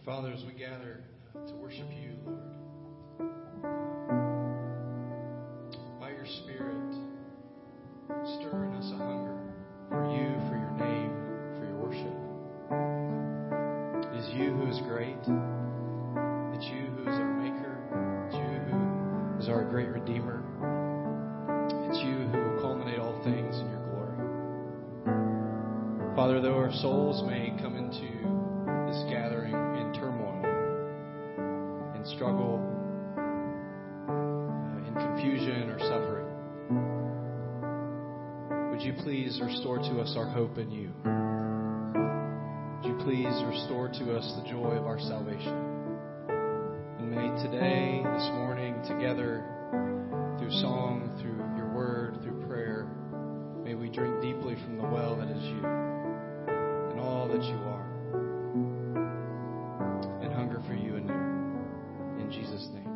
Father, as we gather to worship you, Lord, by your Spirit, stir in us a hunger for you, for your name, for your worship. It is you who is great. It's you who is our Maker. It's you who is our great Redeemer. It's you who will culminate all things in your glory. Father, though our souls may come into this gathering in turmoil, in struggle, in confusion or suffering, would you please restore to us our hope in you? Would you please restore to us the joy of our salvation? And may today, this morning, together, through song, through your word, through prayer, may we drink deeply from the well that is you and all that you are. For you anew. In Jesus' name.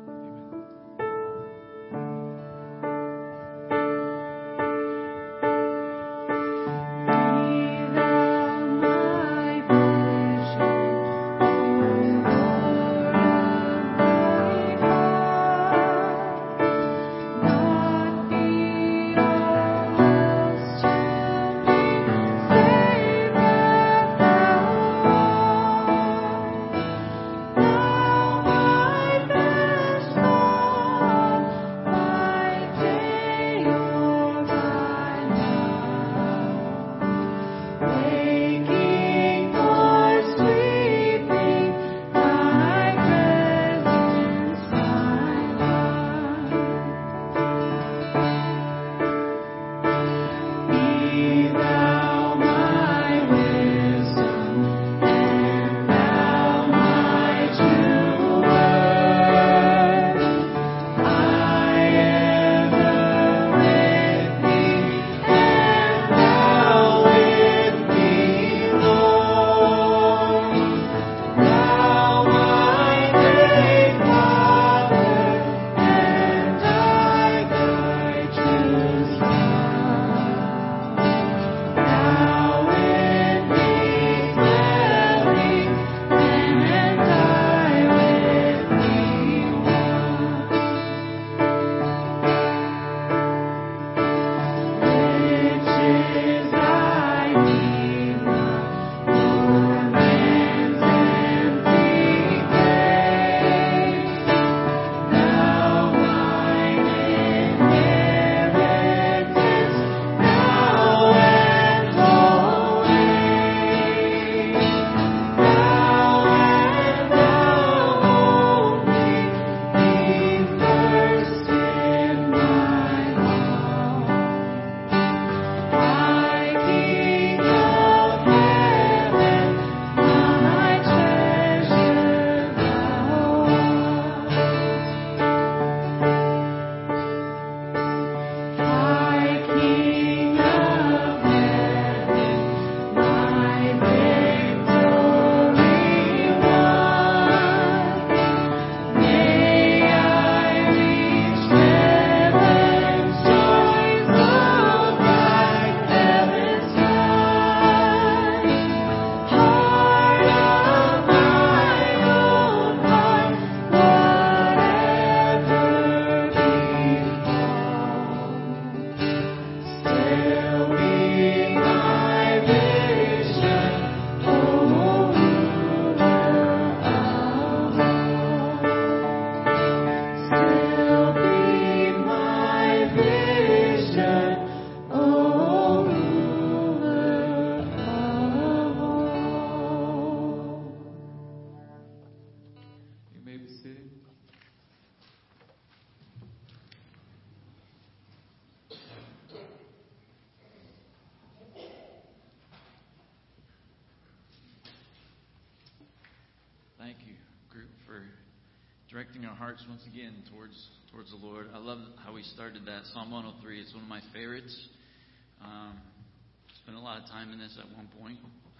Thank you, group, for directing our hearts once again towards the Lord. I love how we started that. Psalm 103, it's one of my favorites. Spent a lot of time in this at one point.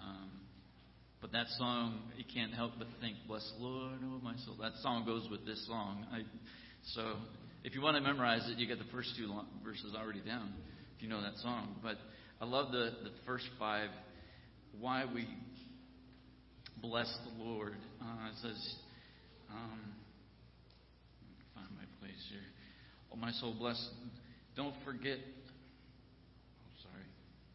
But that song, you can't help but think, bless the Lord, oh my soul. That song goes with this song. So if you want to memorize it, you get the first two verses already down, if you know that song. But I love the first five, why bless the Lord. It says, let me find my place here. Oh, my soul, bless. Don't forget. Oh, sorry.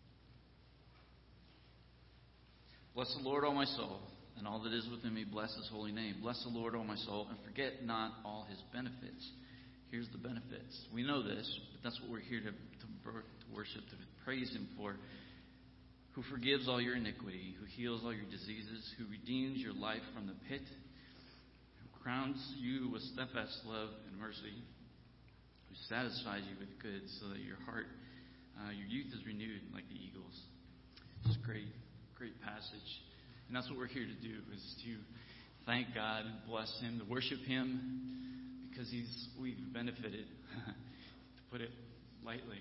Bless the Lord, O my soul, and all that is within me. Bless His holy name. Bless the Lord, O my soul, and forget not all His benefits. Here's the benefits. We know this, but that's what we're here to worship, to praise Him for. Who forgives all your iniquity, who heals all your diseases, who redeems your life from the pit, who crowns you with steadfast love and mercy, who satisfies you with good so that your heart, your youth is renewed like the eagles. Just great passage. And that's what we're here to do, is to thank God and bless Him, to worship Him, because we've benefited, to put it lightly,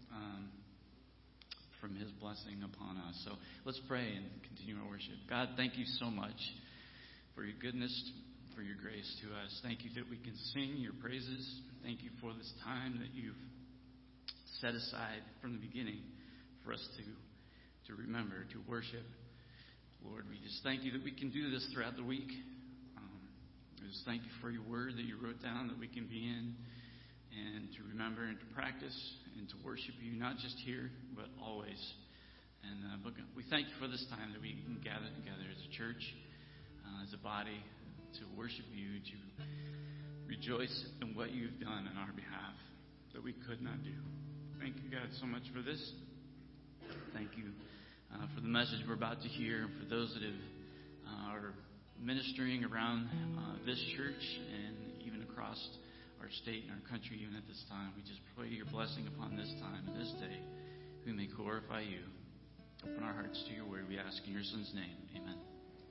from His blessing upon us. So let's pray and continue our worship. God, thank you so much for your goodness, for your grace to us. Thank you that we can sing your praises. Thank you for this time that you've set aside from the beginning for us to remember, to worship. Lord, we just thank you that we can do this throughout the week. We just thank you for your word that you wrote down that we can be in and to remember and to practice and to worship you, not just here, but always. And but we thank you for this time that we can gather together as a church, as a body, to worship you, to rejoice in what you've done on our behalf that we could not do. Thank you, God, so much for this. Thank you for the message we're about to hear, and for those that are ministering around this church and even across our state and our country, even at this time. We just pray your blessing upon this time and this day. We may glorify you. Open our hearts to your word. We ask in your Son's name. Amen.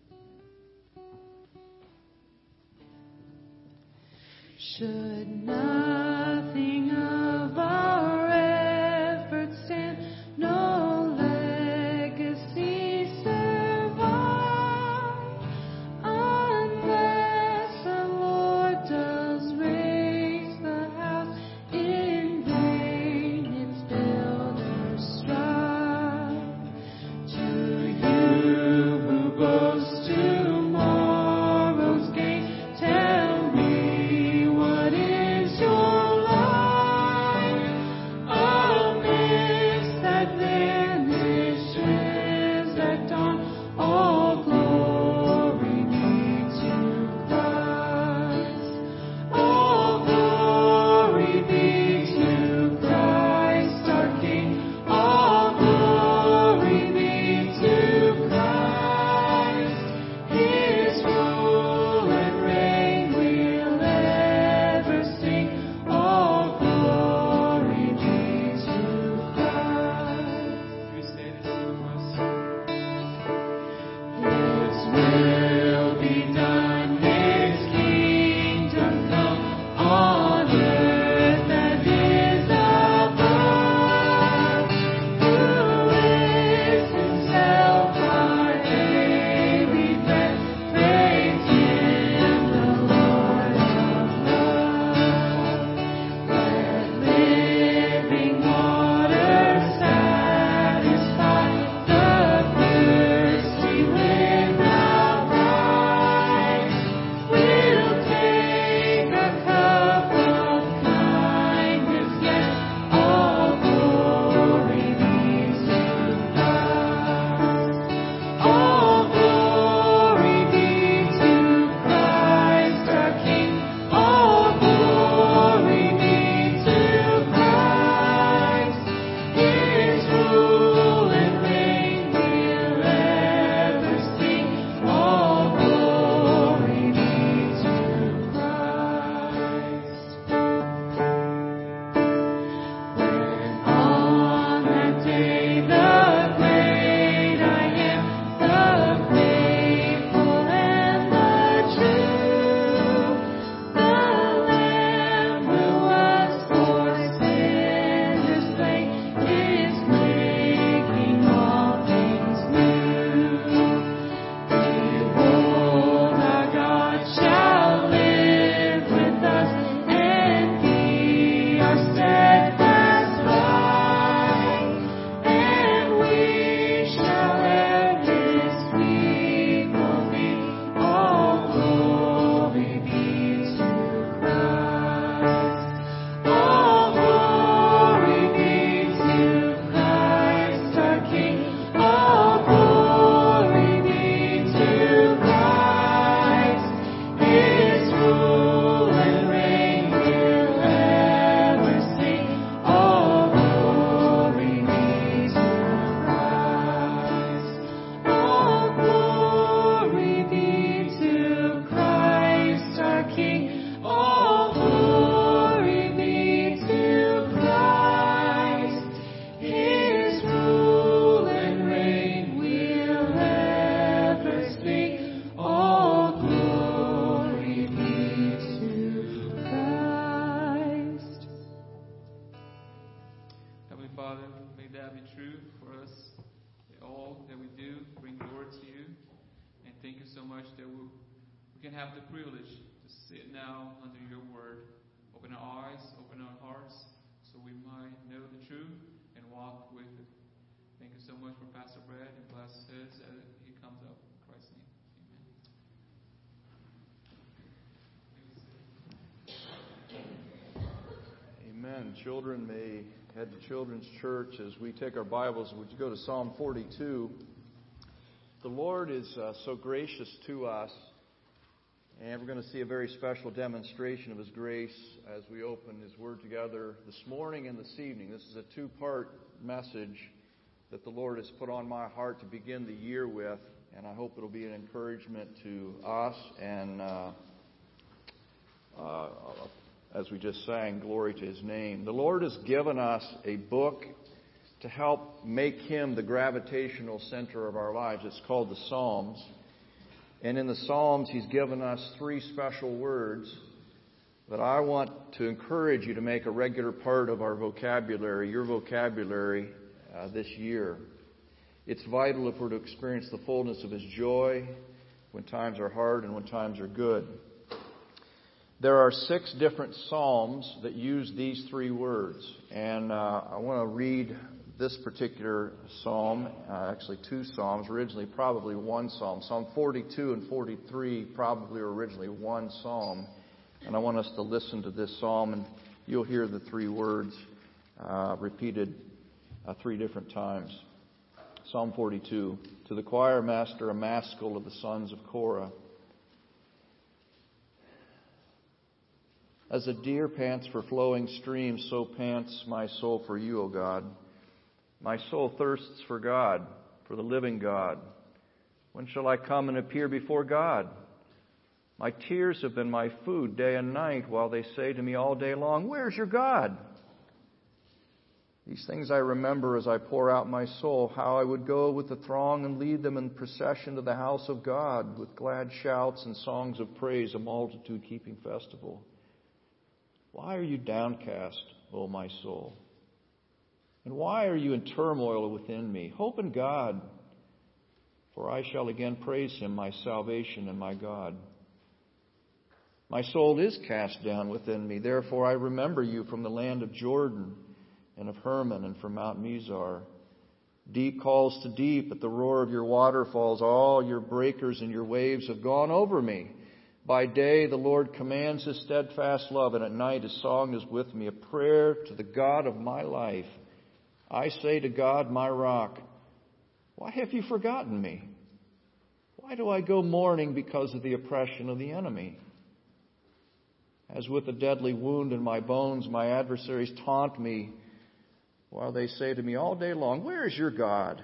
Should nothing of our efforts stand, no legacy survive, unless the Lord does raise the house, in vain its builders strive. To you who boast tomorrow's gain, tell me, what is your Heavenly Father, may that be true for us. All that we do bring glory to you. And thank you so much that we can have the privilege to sit now under your word. Open our eyes, open our hearts, so we might know the truth and walk with it. Thank you so much for Pastor Brad, and bless his as he comes up. In Christ's name, amen. Children may head to Children's Church as we take our Bibles. Would you go to Psalm 42? The Lord is so gracious to us, and we're going to see a very special demonstration of His grace as we open His Word together this morning and this evening. This is a two-part message that the Lord has put on my heart to begin the year with, and I hope it'll be an encouragement to us and as we just sang, glory to His name. The Lord has given us a book to help make Him the gravitational center of our lives. It's called the Psalms. And in the Psalms, He's given us 3 special words that I want to encourage you to make a regular part of our vocabulary, your vocabulary, this year. It's vital if we're to experience the fullness of His joy when times are hard and when times are good. There are 6 different psalms that use these 3 words. And I want to read this particular psalm, actually 2 psalms, originally probably 1 psalm. Psalm 42 and 43 probably were originally 1 psalm. And I want us to listen to this psalm, and you'll hear the 3 words repeated 3 different times. Psalm 42. To the choir master, a maskil of the sons of Korah. As a deer pants for flowing streams, so pants my soul for you, O God. My soul thirsts for God, for the living God. When shall I come and appear before God? My tears have been my food day and night, while they say to me all day long, where's your God? These things I remember as I pour out my soul, how I would go with the throng and lead them in procession to the house of God, with glad shouts and songs of praise, a multitude keeping festival. Why are you downcast, O my soul? And why are you in turmoil within me? Hope in God, for I shall again praise Him, my salvation and my God. My soul is cast down within me, therefore I remember you from the land of Jordan and of Hermon and from Mount Mizar. Deep calls to deep at the roar of your waterfalls. All your breakers and your waves have gone over me. By day the Lord commands His steadfast love, and at night His song is with me, a prayer to the God of my life. I say to God, my rock, why have you forgotten me? Why do I go mourning because of the oppression of the enemy? As with a deadly wound in my bones, my adversaries taunt me, while they say to me all day long, where is your God?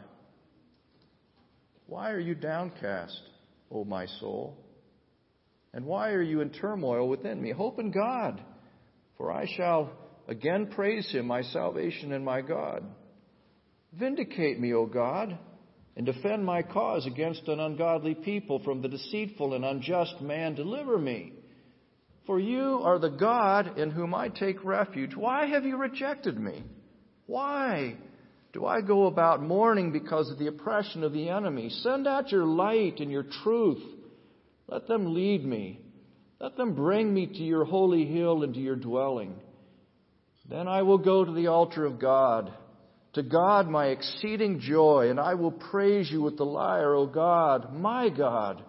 Why are you downcast, O my soul? And why are you in turmoil within me? Hope in God, for I shall again praise Him, my salvation and my God. Vindicate me, O God, and defend my cause against an ungodly people. From the deceitful and unjust man, deliver me. For you are the God in whom I take refuge. Why have you rejected me? Why do I go about mourning because of the oppression of the enemy? Send out your light and your truth. Let them lead me. Let them bring me to your holy hill and to your dwelling. Then I will go to the altar of God, to God my exceeding joy, and I will praise you with the lyre, O God, my God.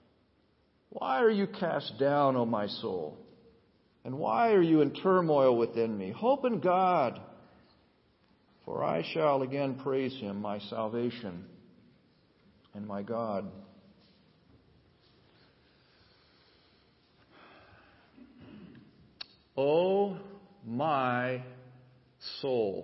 Why are you cast down, O my soul? And why are you in turmoil within me? Hope in God, for I shall again praise Him, my salvation and my God. O my soul.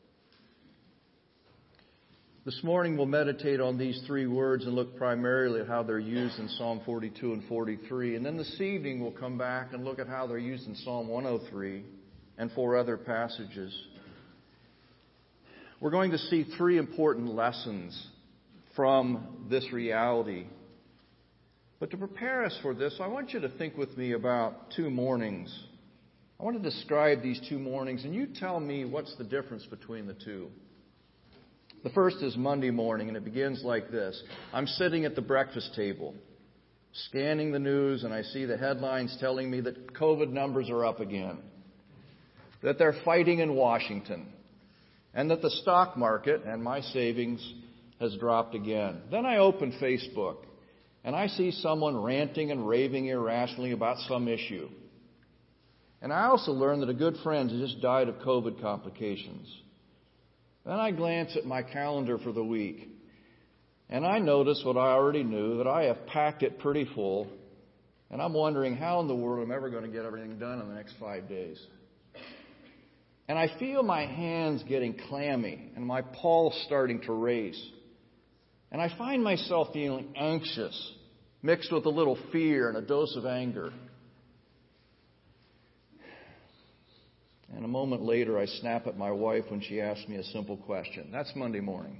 This morning we'll meditate on these 3 words and look primarily at how they're used in Psalm 42 and 43. And then this evening we'll come back and look at how they're used in Psalm 103 and 4 other passages. We're going to see 3 important lessons from this reality. But to prepare us for this, I want you to think with me about 2 mornings I want to describe these 2 mornings, and you tell me what's the difference between the two. The first is Monday morning, and it begins like this. I'm sitting at the breakfast table, scanning the news, and I see the headlines telling me that COVID numbers are up again, that they're fighting in Washington, and that the stock market and my savings has dropped again. Then I open Facebook, and I see someone ranting and raving irrationally about some issue. And I also learn that a good friend has just died of COVID complications. Then I glance at my calendar for the week, and I notice what I already knew, that I have packed it pretty full, and I'm wondering how in the world I'm ever going to get everything done in the next 5 days. And I feel my hands getting clammy and my pulse starting to race. And I find myself feeling anxious, mixed with a little fear and a dose of anger. And a moment later, I snap at my wife when she asks me a simple question. That's Monday morning.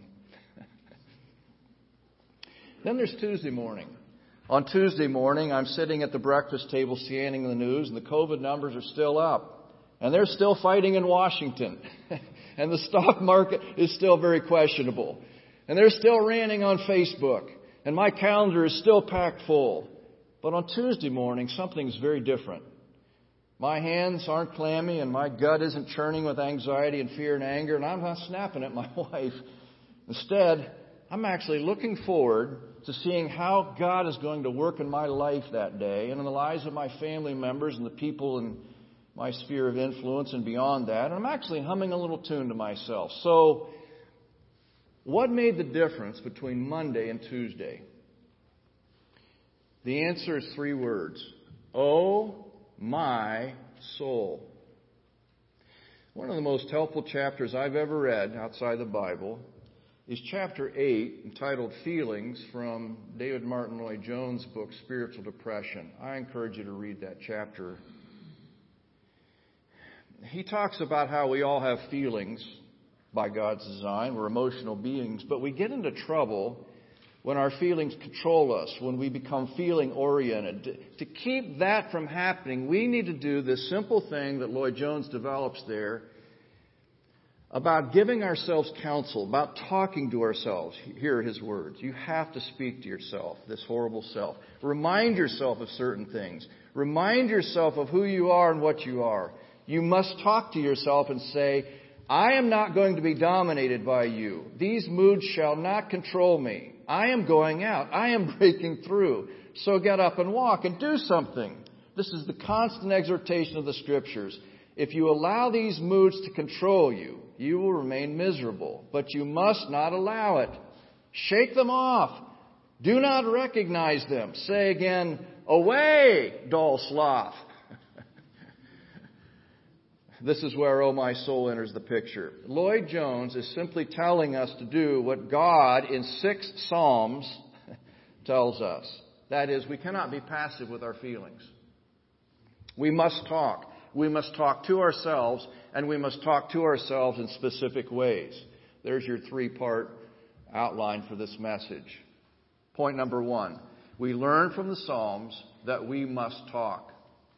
Then there's Tuesday morning. On Tuesday morning, I'm sitting at the breakfast table scanning the news, and the COVID numbers are still up. And they're still fighting in Washington. And the stock market is still very questionable. And they're still ranting on Facebook. And my calendar is still packed full. But on Tuesday morning, something's very different. My hands aren't clammy and my gut isn't churning with anxiety and fear and anger, and I'm not snapping at my wife. Instead, I'm actually looking forward to seeing how God is going to work in my life that day and in the lives of my family members and the people in my sphere of influence and beyond that. And I'm actually humming a little tune to myself. So, what made the difference between Monday and Tuesday? The answer is 3 words. Oh, my soul. One of the most helpful chapters I've ever read outside the Bible is chapter 8, entitled Feelings, from David Martin Lloyd-Jones' book, Spiritual Depression. I encourage you to read that chapter. He talks about how we all have feelings by God's design. We're emotional beings, but we get into trouble when our feelings control us, when we become feeling-oriented. To keep that from happening, we need to do this simple thing that Lloyd-Jones develops there about giving ourselves counsel, about talking to ourselves. Here are his words. You have to speak to yourself, this horrible self. Remind yourself of certain things. Remind yourself of who you are and what you are. You must talk to yourself and say, I am not going to be dominated by you. These moods shall not control me. I am going out. I am breaking through. So get up and walk and do something. This is the constant exhortation of the Scriptures. If you allow these moods to control you, you will remain miserable. But you must not allow it. Shake them off. Do not recognize them. Say again, away, dull sloth. This is where Oh My Soul enters the picture. Lloyd-Jones is simply telling us to do what God in 6 Psalms tells us. That is, we cannot be passive with our feelings. We must talk. We must talk to ourselves, and we must talk to ourselves in specific ways. There's your 3-part outline for this message. Point number 1. We learn from the Psalms that we must talk.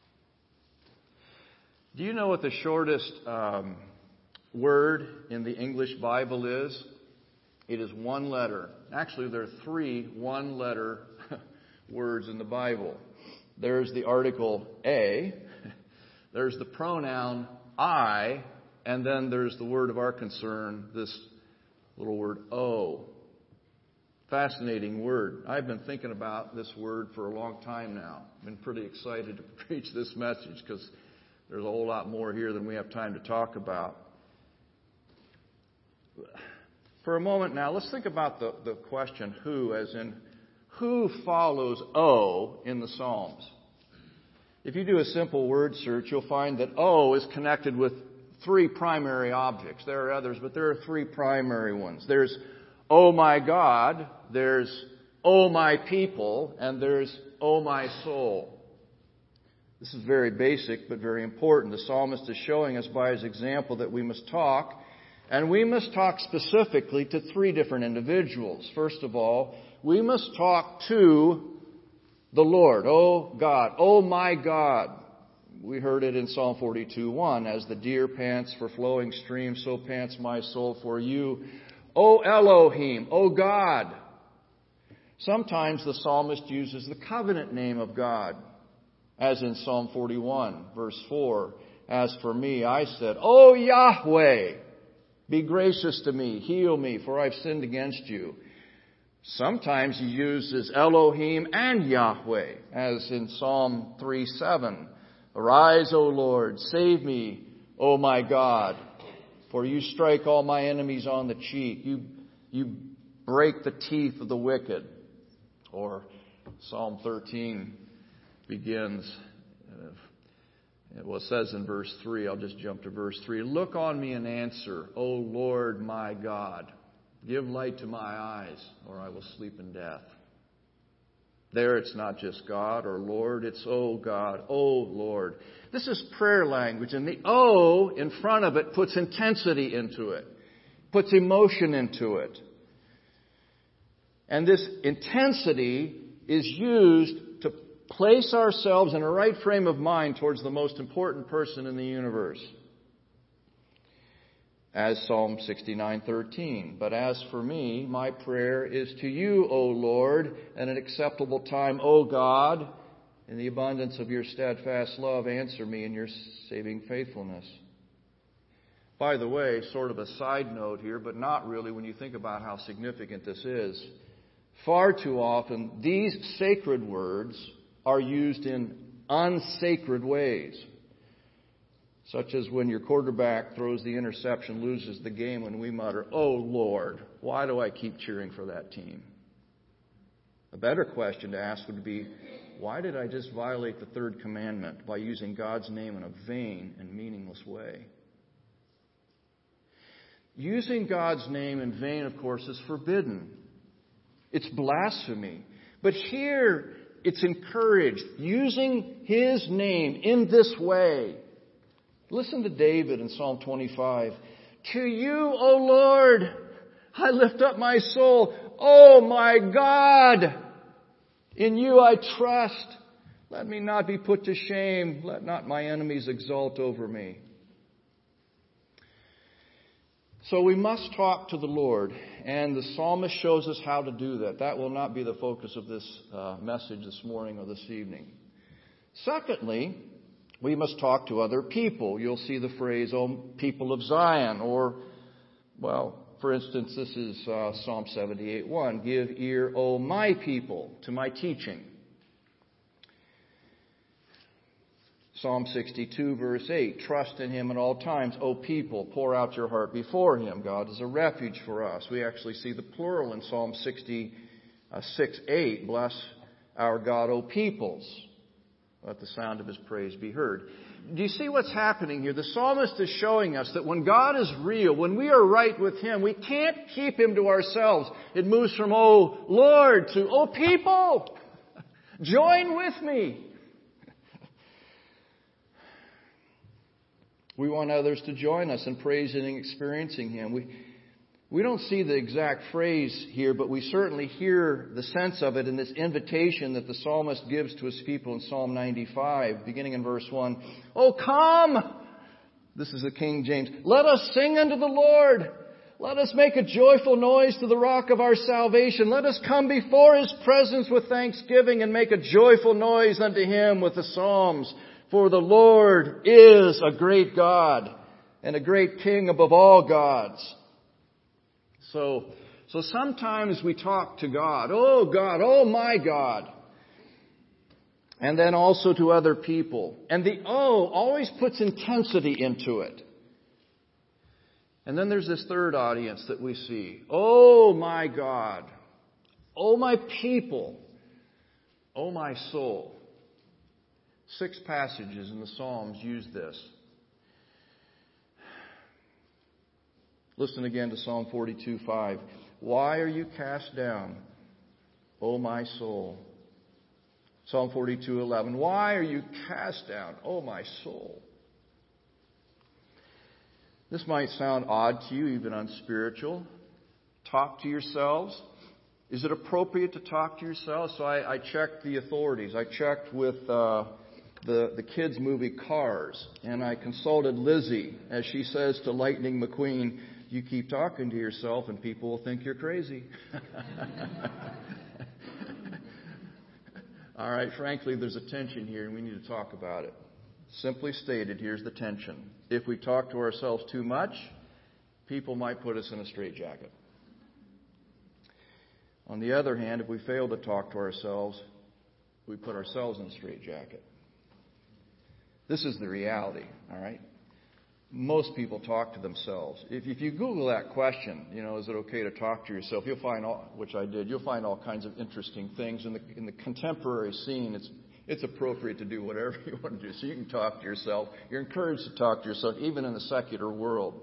Do you know what the shortest word in the English Bible is? It is 1 letter. Actually, there are 3 one-letter words in the Bible. There's the article a, there's the pronoun I, and then there's the word of our concern, this little word O. Fascinating word. I've been thinking about this word for a long time now. I've been pretty excited to preach this message because there's a whole lot more here than we have time to talk about. For a moment now, let's think about the question who, as in who follows O in the Psalms. If you do a simple word search, you'll find that O is connected with 3 primary objects. There are others, but there are 3 primary ones. There's Oh my God, there's Oh my people, and there's Oh my soul. This is very basic, but very important. The psalmist is showing us by his example that we must talk, and we must talk specifically to 3 different individuals. First of all, we must talk to the Lord. Oh God, oh my God. We heard it in Psalm 42:1. As the deer pants for flowing streams, so pants my soul for you, O Elohim, O God. Sometimes the psalmist uses the covenant name of God, as in Psalm 41, verse 4. As for me, I said, O Yahweh, be gracious to me, heal me, for I've sinned against you. Sometimes he uses Elohim and Yahweh, as in Psalm 3:7. Arise, O Lord, save me, O my God, for you strike all my enemies on the cheek. You break the teeth of the wicked. Or Psalm 13 begins, it says in verse 3, I'll just jump to verse 3. Look on me and answer, O Lord my God. Give light to my eyes, or I will sleep in death. There it's not just God or Lord, it's O God, O Lord. This is prayer language, and the O in front of it puts intensity into it, puts emotion into it. And this intensity is used to place ourselves in a right frame of mind towards the most important person in the universe. As Psalm 69:13. But as for me, my prayer is to you, O Lord, at an acceptable time, O God. In the abundance of your steadfast love, answer me in your saving faithfulness. By the way, sort of a side note here, but not really when you think about how significant this is. Far too often, these sacred words are used in unsacred ways. Such as when your quarterback throws the interception, loses the game, when we mutter, Oh Lord, why do I keep cheering for that team? A better question to ask would be, why did I just violate the third commandment by using God's name in a vain and meaningless way? Using God's name in vain, of course, is forbidden. It's blasphemy. But here, it's encouraged. Using His name in this way. Listen to David in Psalm 25. To you, O Lord, I lift up my soul. Oh my God, in you I trust. Let me not be put to shame. Let not my enemies exult over me. So we must talk to the Lord, and the psalmist shows us how to do that. That will not be the focus of this message this morning or this evening. Secondly, we must talk to other people. You'll see the phrase, "O people of Zion," or, well, for instance, this is Psalm 78:1. Give ear, O my people, to my teaching. Psalm 62, verse 8. Trust in Him at all times, O people. Pour out your heart before Him. God is a refuge for us. We actually see the plural in Psalm 66:8. Bless our God, O peoples. Let the sound of His praise be heard. Do you see what's happening here? The psalmist is showing us that when God is real, when we are right with Him, we can't keep Him to ourselves. It moves from, O Lord, to, O people, join with me. We want others to join us in praising and experiencing Him. We don't see the exact phrase here, but we certainly hear the sense of it in this invitation that the psalmist gives to his people in Psalm 95, beginning in verse 1. Oh, come! This is the King James. Let us sing unto the Lord. Let us make a joyful noise to the rock of our salvation. Let us come before His presence with thanksgiving and make a joyful noise unto Him with the psalms. For the Lord is a great God and a great King above all gods. So sometimes we talk to God, oh my God. And then also to other people. And the oh always puts intensity into it. And then there's this third audience that we see. Oh my God. Oh my people. Oh my soul. 6 passages in the Psalms use this. Listen again to Psalm 42:5. Why are you cast down, O my soul? Psalm 42:11. Why are you cast down, O my soul? This might sound odd to you, even unspiritual. Talk to yourselves. Is it appropriate to talk to yourselves? So I checked the authorities. I checked with the the kids' movie Cars, and I consulted Lizzie as she says to Lightning McQueen, "You keep talking to yourself and people will think you're crazy." All right, frankly, there's a tension here and we need to talk about it. Simply stated, here's the tension. If we talk to ourselves too much, people might put us in a straitjacket. On the other hand, if we fail to talk to ourselves, we put ourselves in a straitjacket. This is the reality, all right? Most people talk to themselves. If you Google that question, is it okay to talk to yourself? You'll find, which I did, you'll find all kinds of interesting things. In the contemporary scene, it's appropriate to do whatever you want to do. So you can talk to yourself. You're encouraged to talk to yourself, even in the secular world.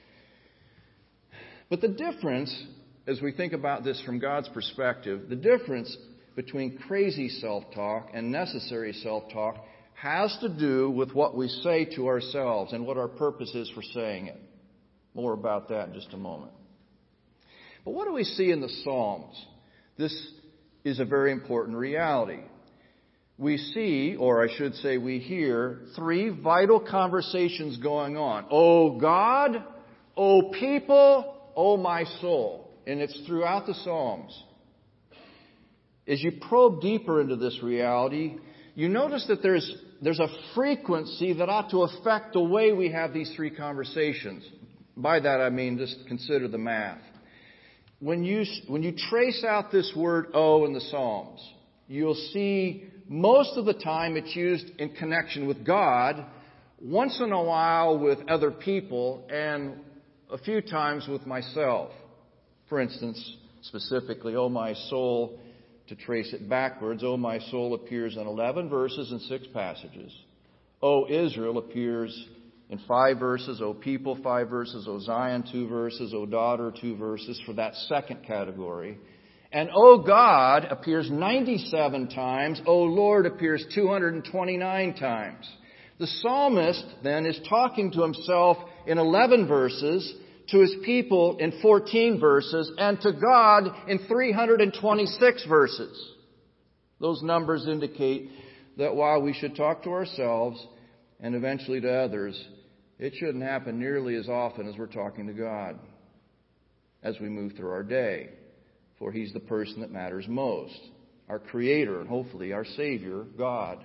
But the difference, as we think about this from God's perspective, the difference between crazy self-talk and necessary self-talk has to do with what we say to ourselves and what our purpose is for saying it. More about that in just a moment. But what do we see in the Psalms? This is a very important reality. We see, or I should say we hear, three vital conversations going on. Oh God, oh people, oh my soul. And it's throughout the Psalms. As you probe deeper into this reality, you notice that there's a frequency that ought to affect the way we have these three conversations. By that I mean just consider the math. When you trace out this word "oh" in the Psalms, you'll see most of the time it's used in connection with God, once in a while with other people, and a few times with myself. For instance, specifically, "oh my soul," to trace it backwards, "oh my soul" appears in 11 verses and 6 passages. "O Israel" appears in 5 verses. "O people," 5 verses. "O Zion," 2 verses. "O daughter," 2 verses for that second category. And "O God" appears 97 times. "O Lord" appears 229 times. The psalmist then is talking to himself in 11 verses, to his people in 14 verses, and to God in 326 verses. Those numbers indicate that while we should talk to ourselves and eventually to others, it shouldn't happen nearly as often as we're talking to God as we move through our day. For He's the person that matters most, our Creator and hopefully our Savior, God.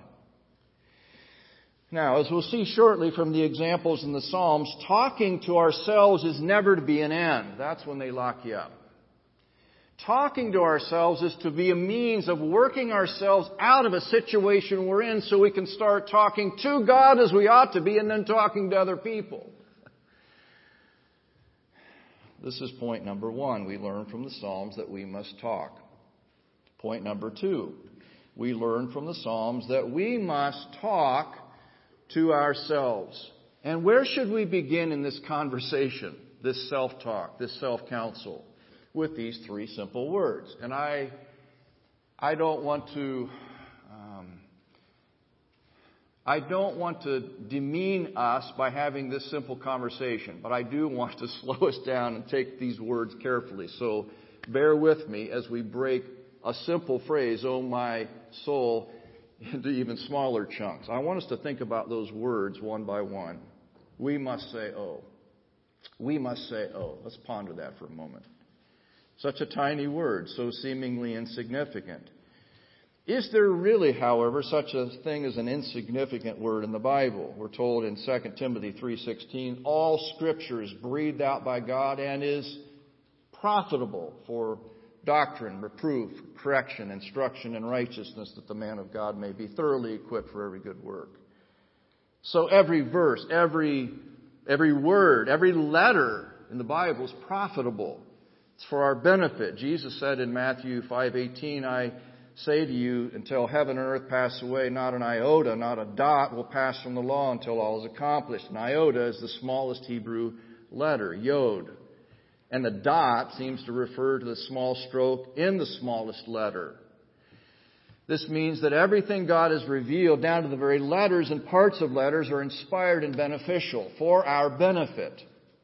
Now, as we'll see shortly from the examples in the Psalms, talking to ourselves is never to be an end. That's when they lock you up. Talking to ourselves is to be a means of working ourselves out of a situation we're in so we can start talking to God as we ought to be and then talking to other people. This is point number 1. We learn from the Psalms that we must talk. Point number 2. We learn from the Psalms that we must talk to ourselves. And where should we begin in this conversation, this self-talk, this self-counsel? With these 3 simple words. And I don't want to demean us by having this simple conversation, but I do want to slow us down and take these words carefully. So bear with me as we break a simple phrase, "oh my soul," into even smaller chunks. I want us to think about those words one by one. We must say "oh." We must say "oh." Let's ponder that for a moment. Such a tiny word, so seemingly insignificant. Is there really, however, such a thing as an insignificant word in the Bible? We're told in 2 Timothy 3:16, all Scripture is breathed out by God and is profitable for doctrine, reproof, correction, instruction in righteousness, that the man of God may be thoroughly equipped for every good work. So every verse, every word, every letter in the Bible is profitable. It's for our benefit. Jesus said in Matthew 5:18, I say to you, until heaven and earth pass away, not an iota, not a dot will pass from the law until all is accomplished. An iota is the smallest Hebrew letter, yod. And the dot seems to refer to the small stroke in the smallest letter. This means that everything God has revealed, down to the very letters and parts of letters, are inspired and beneficial for our benefit.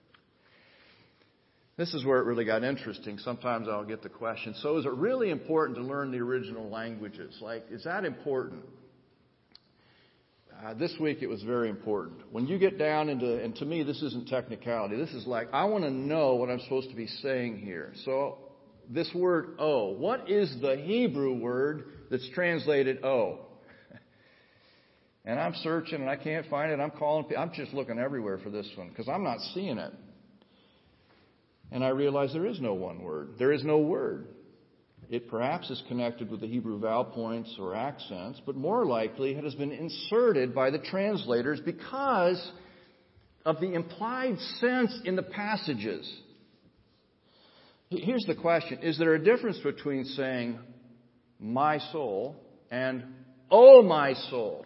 This is where it really got interesting. Sometimes I'll get the question, so is it really important to learn the original languages? Is that important? this week it was very important. When you get down into, and to me this isn't technicality, this is like, I want to know what I'm supposed to be saying here. So this word "oh," what is the Hebrew word that's translated "oh"? And I'm searching and I can't find it. I'm just looking everywhere for this one because I'm not seeing it. And I realize there is no one word. There is no word. It perhaps is connected with the Hebrew vowel points or accents, but more likely it has been inserted by the translators because of the implied sense in the passages. Here's the question. Is there a difference between saying, "my soul," and "oh, my soul"?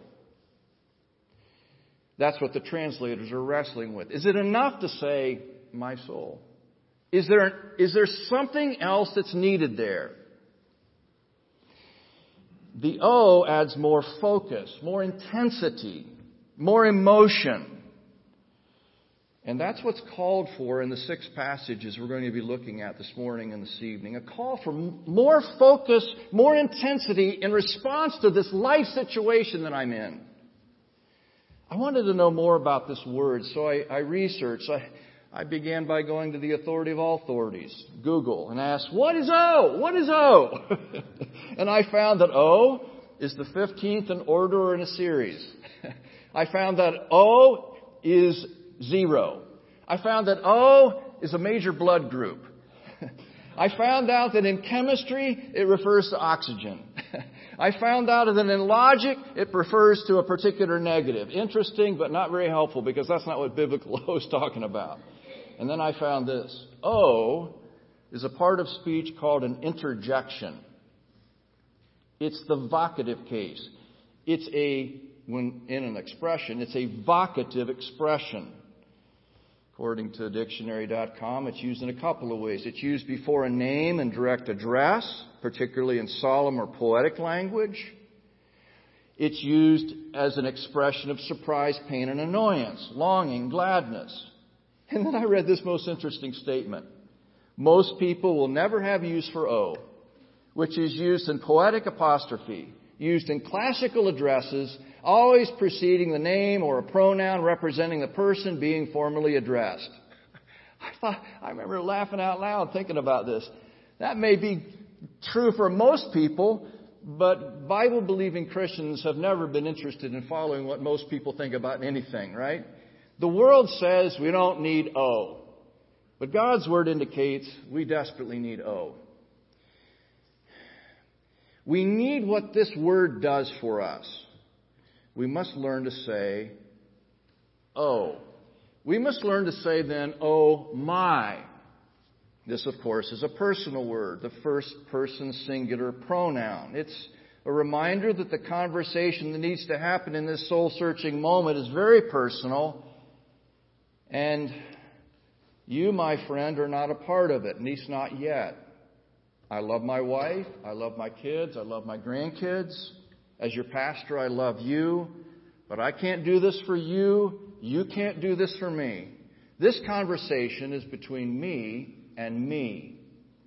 That's what the translators are wrestling with. Is it enough to say, "my soul"? Is there something else that's needed there? The "oh" adds more focus, more intensity, more emotion. And that's what's called for in the 6 passages we're going to be looking at this morning and this evening. A call for more focus, more intensity in response to this life situation that I'm in. I wanted to know more about this word, so I researched. I began by going to the authority of all authorities, Google, and asked, what is O? What is O? And I found that O is the 15th in order or in a series. I found that O is 0. I found that O is a major blood group. I found out that in chemistry, it refers to oxygen. I found out that in logic, it refers to a particular negative. Interesting, but not very helpful, because that's not what biblical O is talking about. And then I found this. O is a part of speech called an interjection. It's the vocative case. When in an expression, it's a vocative expression. According to dictionary.com, it's used in a couple of ways. It's used before a name and direct address, particularly in solemn or poetic language. It's used as an expression of surprise, pain, and annoyance, longing, gladness. And then I read this most interesting statement. Most people will never have use for O, which is used in poetic apostrophe, used in classical addresses, always preceding the name or a pronoun representing the person being formally addressed. I remember laughing out loud thinking about this. That may be true for most people, but Bible-believing Christians have never been interested in following what most people think about anything, right? The world says we don't need O, but God's Word indicates we desperately need O. We need what this word does for us. We must learn to say, "oh." We must learn to say then, "oh my." This, of course, is a personal word, the first person singular pronoun. It's a reminder that the conversation that needs to happen in this soul-searching moment is very personal, and you, my friend, are not a part of it, at least not yet. I love my wife. I love my kids. I love my grandkids. As your pastor, I love you. But I can't do this for you. You can't do this for me. This conversation is between me and me.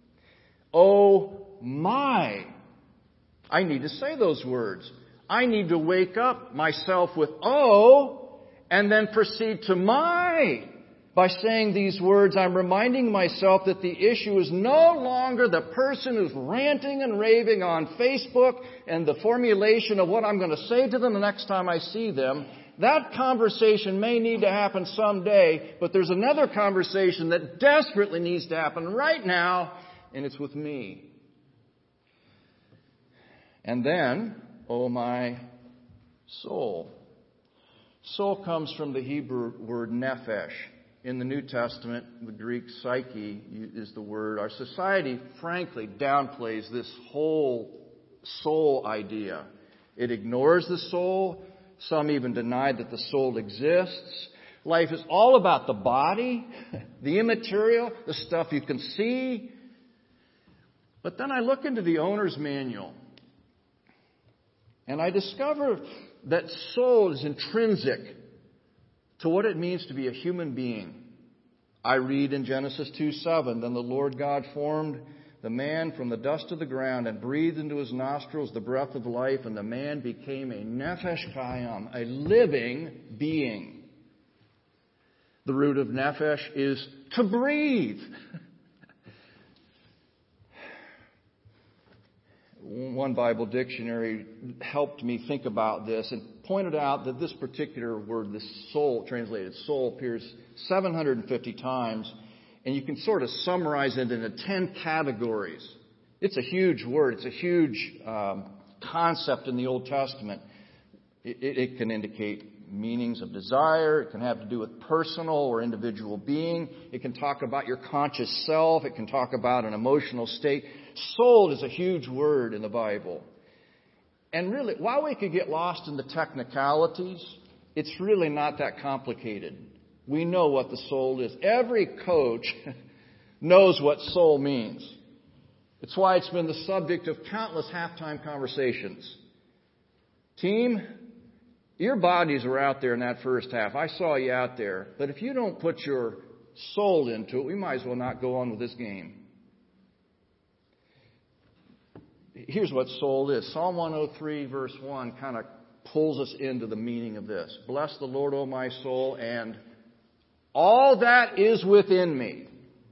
Oh my! I need to say those words. I need to wake up myself with oh, and then proceed to my. By saying these words, I'm reminding myself that the issue is no longer the person who's ranting and raving on Facebook and the formulation of what I'm going to say to them the next time I see them. That conversation may need to happen someday, but there's another conversation that desperately needs to happen right now, and it's with me. And then, oh my soul. Soul comes from the Hebrew word nephesh. In the New Testament, the Greek psyche is the word. Our society, frankly, downplays this whole soul idea. It ignores the soul. Some even deny that the soul exists. Life is all about the body, the immaterial, the stuff you can see. But then I look into the owner's manual, and I discover that soul is intrinsic to what it means to be a human being. I read in Genesis 2:7, then the Lord God formed the man from the dust of the ground and breathed into his nostrils the breath of life, and the man became a nefesh kayam, a living being. The root of nefesh is to breathe. One Bible dictionary helped me think about this and pointed out that this particular word, this soul, translated soul, appears 750 times, and you can sort of summarize it into 10 categories. It's a huge word. It's a huge concept in the Old Testament. It can indicate meanings of desire. It can have to do with personal or individual being. It can talk about your conscious self. It can talk about an emotional state. Soul is a huge word in the Bible. And really, while we could get lost in the technicalities, it's really not that complicated. We know what the soul is. Every coach knows what soul means. It's why it's been the subject of countless halftime conversations. Team, your bodies were out there in that first half. I saw you out there. But if you don't put your soul into it, we might as well not go on with this game. Here's what soul is. Psalm 103 verse 1 kind of pulls us into the meaning of this. Bless the Lord, O my soul, and all that is within me.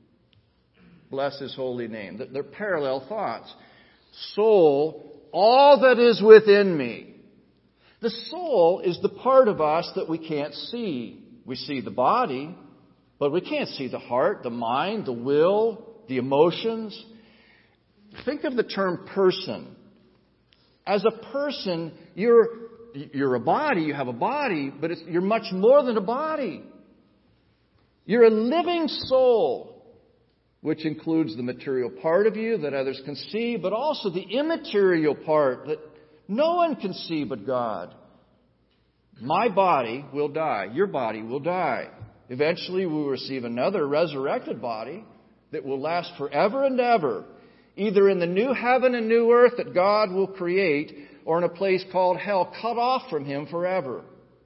Bless His holy name. They're parallel thoughts. Soul, all that is within me. The soul is the part of us that we can't see. We see the body, but we can't see the heart, the mind, the will, the emotions. Think of the term person. As a person, you're a body, you have a body, but you're much more than a body. You're a living soul, which includes the material part of you that others can see, but also the immaterial part that no one can see but God. My body will die. Your body will die. Eventually we will receive another resurrected body that will last forever and ever, either in the new heaven and new earth that God will create, or in a place called hell, cut off from Him forever.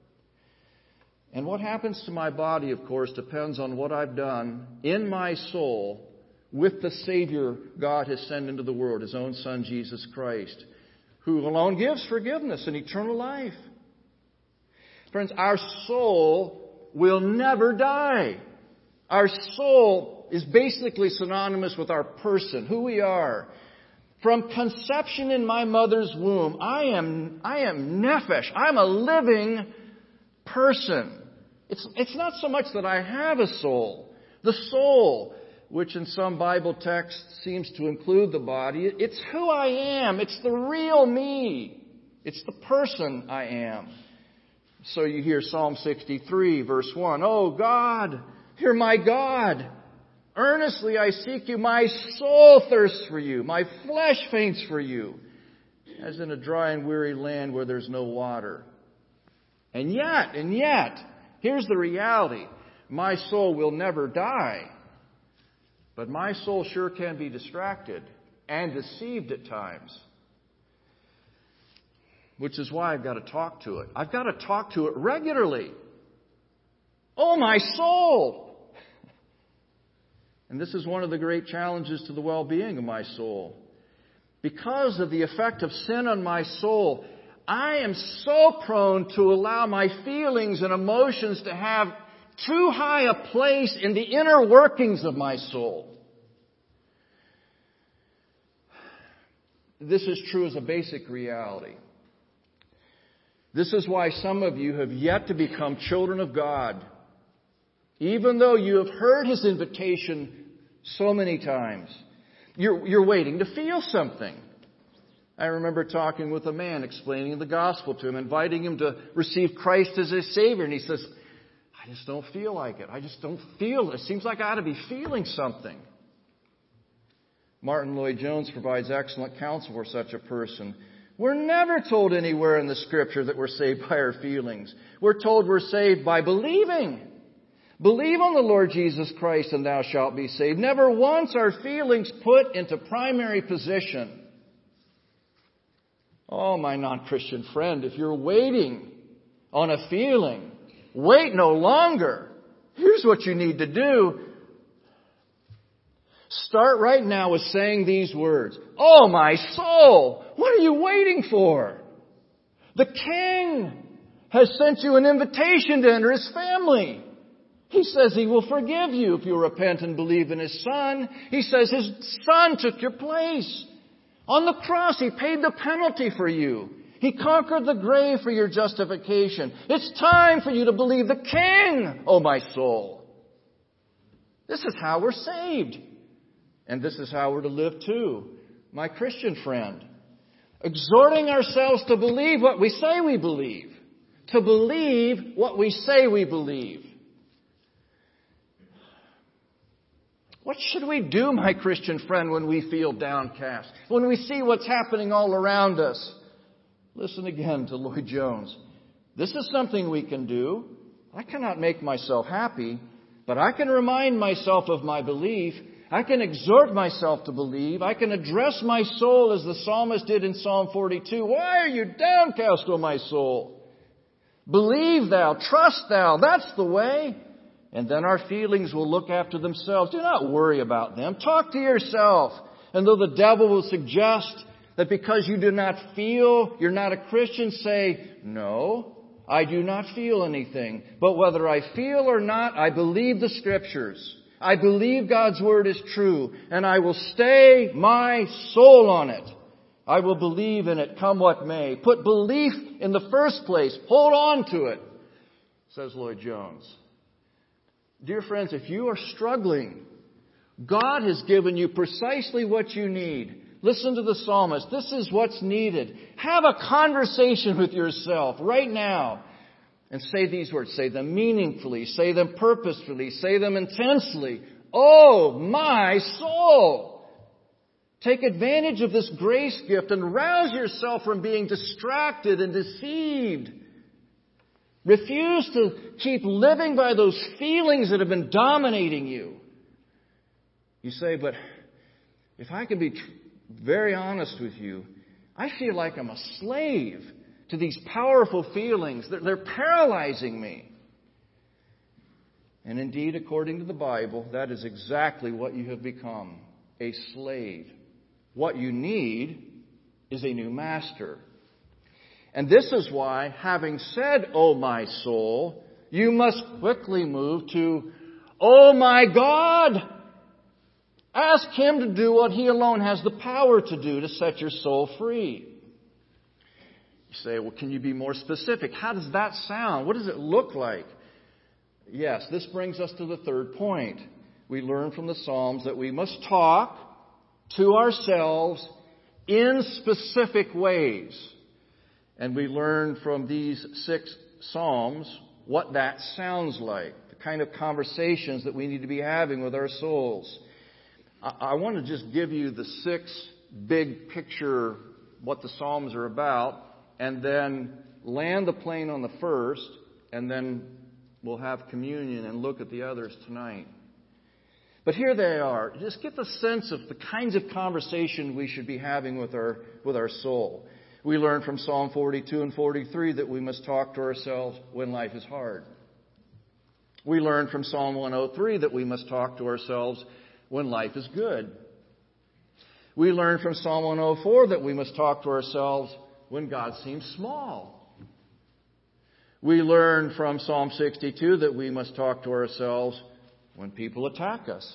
And what happens to my body, of course, depends on what I've done in my soul with the Savior God has sent into the world, His own Son, Jesus Christ, who alone gives forgiveness and eternal life. Friends, our soul will never die. Our soul is basically synonymous with our person, who we are. From conception in my mother's womb, I am nefesh. I'm a living person. It's not so much that I have a soul. The soul, which in some Bible texts seems to include the body, it's who I am. It's the real me. It's the person I am. So you hear Psalm 63, verse 1. Oh God, you're my God. Earnestly I seek you. My soul thirsts for you. My flesh faints for you, as in a dry and weary land where there's no water. And yet, here's the reality. My soul will never die. But my soul sure can be distracted and deceived at times. Which is why I've got to talk to it. I've got to talk to it regularly. Oh, my soul! And this is one of the great challenges to the well-being of my soul. Because of the effect of sin on my soul, I am so prone to allow my feelings and emotions to have too high a place in the inner workings of my soul. This is true as a basic reality. This is why some of you have yet to become children of God, even though you have heard His invitation so many times. You're waiting to feel something. I remember talking with a man, explaining the gospel to him, inviting him to receive Christ as his Savior. And he says, I just don't feel like it. I just don't feel it. It seems like I ought to be feeling something. Martin Lloyd-Jones provides excellent counsel for such a person. We're never told anywhere in the Scripture that we're saved by our feelings. We're told we're saved by believing. Believe on the Lord Jesus Christ and thou shalt be saved. Never once are feelings put into primary position. Oh, my non-Christian friend, if you're waiting on a feeling, wait no longer. Here's what you need to do. Start right now with saying these words. Oh, my soul, what are you waiting for? The King has sent you an invitation to enter His family. He says He will forgive you if you repent and believe in His Son. He says His Son took your place. On the cross, He paid the penalty for you. He conquered the grave for your justification. It's time for you to believe the King, oh my soul. This is how we're saved. And this is how we're to live too, my Christian friend. Exhorting ourselves to believe what we say we believe. To believe what we say we believe. What should we do, my Christian friend, when we feel downcast? When we see what's happening all around us? Listen again to Lloyd Jones. This is something we can do. I cannot make myself happy, but I can remind myself of my belief. I can exhort myself to believe. I can address my soul as the psalmist did in Psalm 42. Why are you downcast, O my soul? Believe thou, trust thou. That's the way. And then our feelings will look after themselves. Do not worry about them. Talk to yourself. And though the devil will suggest that because you do not feel, you're not a Christian, say, no, I do not feel anything. But whether I feel or not, I believe the Scriptures. I believe God's Word is true. And I will stay my soul on it. I will believe in it, come what may. Put belief in the first place. Hold on to it, says Lloyd Jones. Dear friends, if you are struggling, God has given you precisely what you need. Listen to the psalmist. This is what's needed. Have a conversation with yourself right now and say these words. Say them meaningfully. Say them purposefully. Say them intensely. Oh, my soul! Take advantage of this grace gift and rouse yourself from being distracted and deceived. Refuse to keep living by those feelings that have been dominating you. You say, but if I can be very honest with you, I feel like I'm a slave to these powerful feelings. They're paralyzing me. And indeed, according to the Bible, that is exactly what you have become, a slave. What you need is a new master. And this is why, having said, oh my soul, you must quickly move to, oh my God! Ask Him to do what He alone has the power to do to set your soul free. You say, well, can you be more specific? How does that sound? What does it look like? Yes, this brings us to the third point. We learn from the Psalms that we must talk to ourselves in specific ways. And we learn from these 6 Psalms what that sounds like, the kind of conversations that we need to be having with our souls. I want to just give you the 6 big picture, what the Psalms are about, and then land the plane on the first, and then we'll have communion and look at the others tonight. But here they are. Just get the sense of the kinds of conversation we should be having with our soul. We learn from Psalm 42 and 43 that we must talk to ourselves when life is hard. We learn from Psalm 103 that we must talk to ourselves when life is good. We learn from Psalm 104 that we must talk to ourselves when God seems small. We learn from Psalm 62 that we must talk to ourselves when people attack us.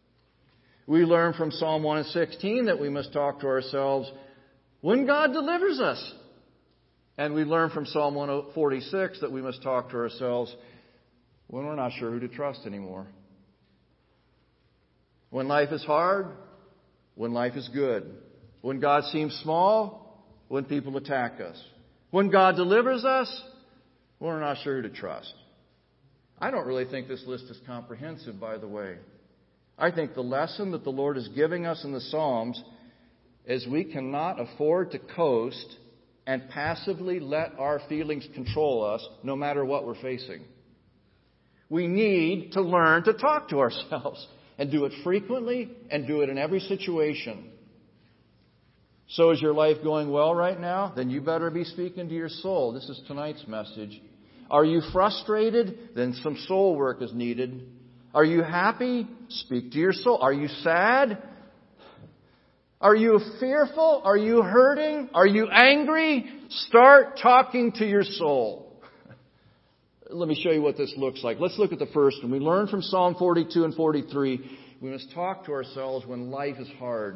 We learn from Psalm 116 that we must talk to ourselves when God delivers us. And we learn from Psalm 146 that we must talk to ourselves when we're not sure who to trust anymore. When life is hard, when life is good. When God seems small, when people attack us. When God delivers us, when we're not sure who to trust. I don't really think this list is comprehensive, by the way. I think the lesson that the Lord is giving us in the Psalms is we cannot afford to coast and passively let our feelings control us no matter what we're facing. We need to learn to talk to ourselves and do it frequently and do it in every situation. So is your life going well right now? Then you better be speaking to your soul. This is tonight's message. Are you frustrated? Then some soul work is needed. Are you happy? Speak to your soul. Are you sad? Are you fearful? Are you hurting? Are you angry? Start talking to your soul. Let me show you what this looks like. Let's look at the first one. We learn from Psalm 42 and 43. We must talk to ourselves when life is hard.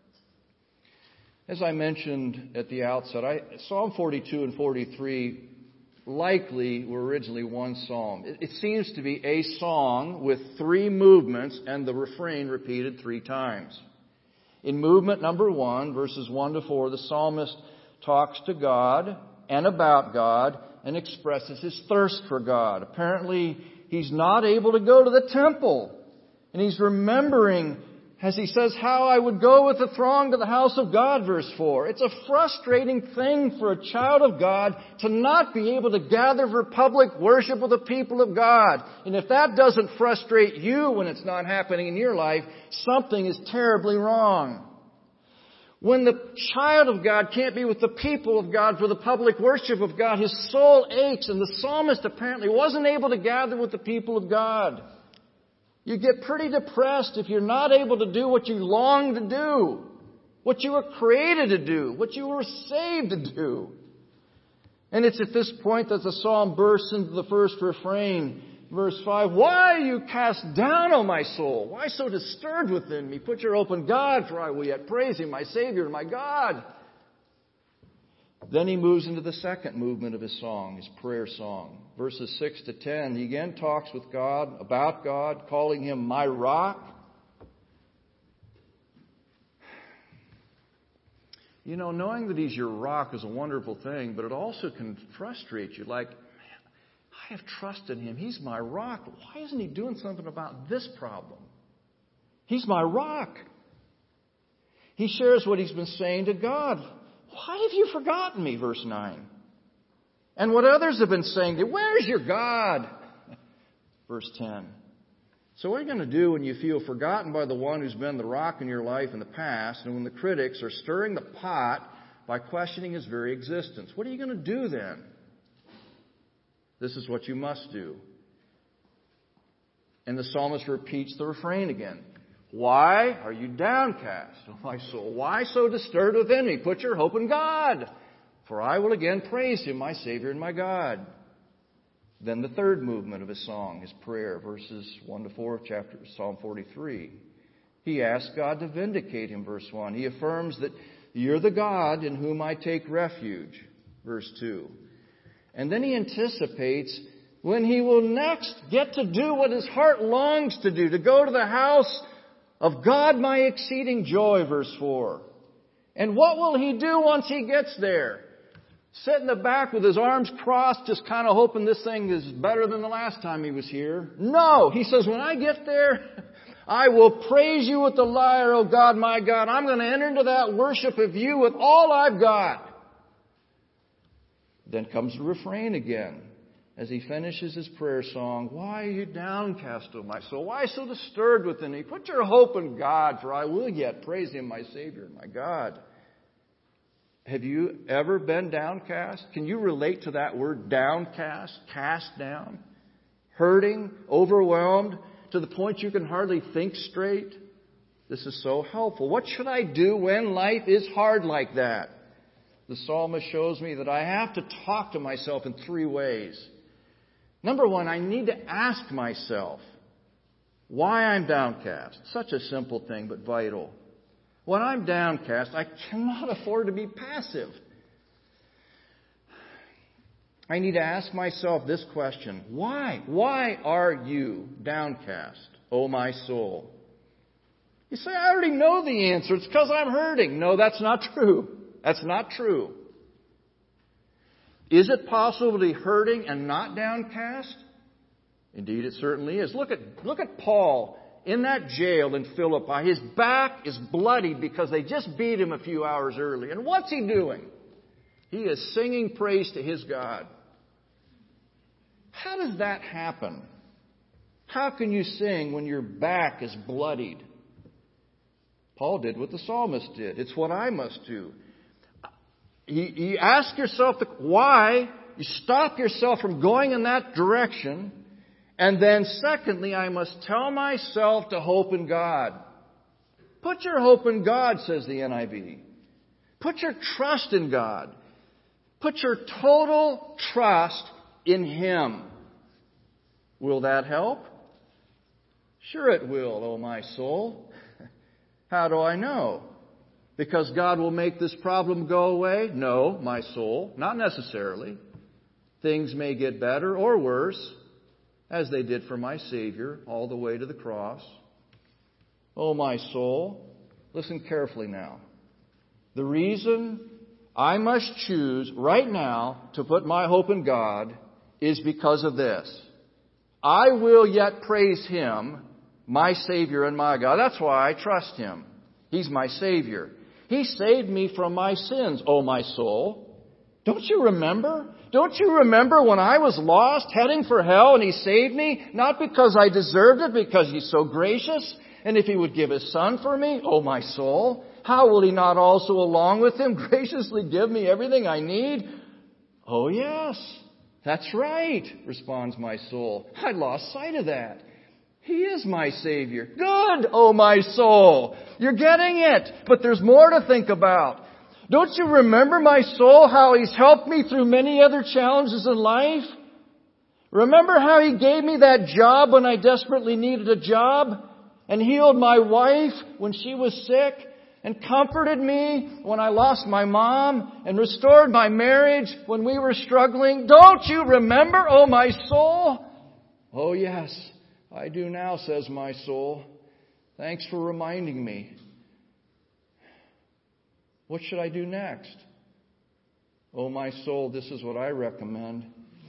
As I mentioned at the outset, Psalm 42 and 43 likely were originally one psalm. It seems to be a song with 3 movements and the refrain repeated 3 times. In movement number 1, verses 1 to 4, the psalmist talks to God and about God and expresses his thirst for God. Apparently, he's not able to go to the temple. And he's remembering, as he says, how I would go with the throng to the house of God, verse 4. It's a frustrating thing for a child of God to not be able to gather for public worship with the people of God. And if that doesn't frustrate you when it's not happening in your life, something is terribly wrong. When the child of God can't be with the people of God for the public worship of God, his soul aches, and the psalmist apparently wasn't able to gather with the people of God. You get pretty depressed if you're not able to do what you long to do, what you were created to do, what you were saved to do. And it's at this point that the psalm bursts into the first refrain. Verse 5, why are you cast down, O my soul? Why so disturbed within me? Put your hope in God, for I will yet praise Him, my Savior and my God. Then he moves into the second movement of his song, his prayer song. Verses 6 to 10, he again talks with God, about God, calling Him my rock. You know, knowing that He's your rock is a wonderful thing, but it also can frustrate you. Like, I have trust in Him. He's my rock. Why isn't He doing something about this problem? He's my rock. He shares what he's been saying to God. Why have you forgotten me? Verse 9. And what others have been saying to you, where's your God? Verse 10. So what are you going to do when you feel forgotten by the one who's been the rock in your life in the past, and when the critics are stirring the pot by questioning His very existence? What are you going to do then? This is what you must do. And the psalmist repeats the refrain again. Why are you downcast, O my soul? Why so disturbed within me? Put your hope in God, for I will again praise Him, my Savior and my God. Then the third movement of his song, his prayer, verses 1 to 4 of chapter Psalm 43. He asks God to vindicate him, verse 1. He affirms that you're the God in whom I take refuge, verse 2. And then he anticipates when he will next get to do what his heart longs to do, to go to the house of God, my exceeding joy, verse 4. And what will he do once he gets there? Sit in the back with his arms crossed, just kind of hoping this thing is better than the last time he was here? No. He says, when I get there, I will praise you with the lyre, O God, my God. I'm going to enter into that worship of you with all I've got. Then comes the refrain again. As he finishes his prayer song, why are you downcast, O my soul? Why so disturbed within me? Put your hope in God, for I will yet praise Him, my Savior and my God. Have you ever been downcast? Can you relate to that word, downcast, cast down? Hurting, overwhelmed, to the point you can hardly think straight? This is so helpful. What should I do when life is hard like that? The psalmist shows me that I have to talk to myself in 3 ways. Number 1, I need to ask myself why I'm downcast. Such a simple thing, but vital. When I'm downcast, I cannot afford to be passive. I need to ask myself this question. Why? Why are you downcast, O my soul? You say, I already know the answer. It's because I'm hurting. No, that's not true. That's not true. Is it possible to be hurting and not downcast? Indeed, it certainly is. Look at Paul in that jail in Philippi. His back is bloodied because they just beat him a few hours early. And what's he doing? He is singing praise to his God. How does that happen? How can you sing when your back is bloodied? Paul did what the psalmist did. It's what I must do. You ask yourself why. You stop yourself from going in that direction. And then secondly, I must tell myself to hope in God. Put your hope in God, says the NIV. Put your trust in God. Put your total trust in Him. Will that help? Sure it will, oh my soul. How do I know? Because God will make this problem go away? No, my soul, not necessarily. Things may get better or worse, as they did for my Savior all the way to the cross. Oh my soul, listen carefully now. The reason I must choose right now to put my hope in God is because of this. I will yet praise Him, my Savior and my God. That's why I trust Him. He's my Savior. He saved me from my sins, oh my soul. Don't you remember? Don't you remember when I was lost, heading for hell, and He saved me? Not because I deserved it, because He's so gracious. And if He would give His Son for me, oh my soul, how will He not also along with Him graciously give me everything I need? Oh yes, that's right, responds my soul. I lost sight of that. He is my Savior. Good, oh my soul. You're getting it. But there's more to think about. Don't you remember, my soul, how He's helped me through many other challenges in life? Remember how He gave me that job when I desperately needed a job? And healed my wife when she was sick? And comforted me when I lost my mom? And restored my marriage when we were struggling? Don't you remember, oh my soul? Oh yes, I do now, says my soul. Thanks for reminding me. What should I do next? Oh my soul, this is what I recommend.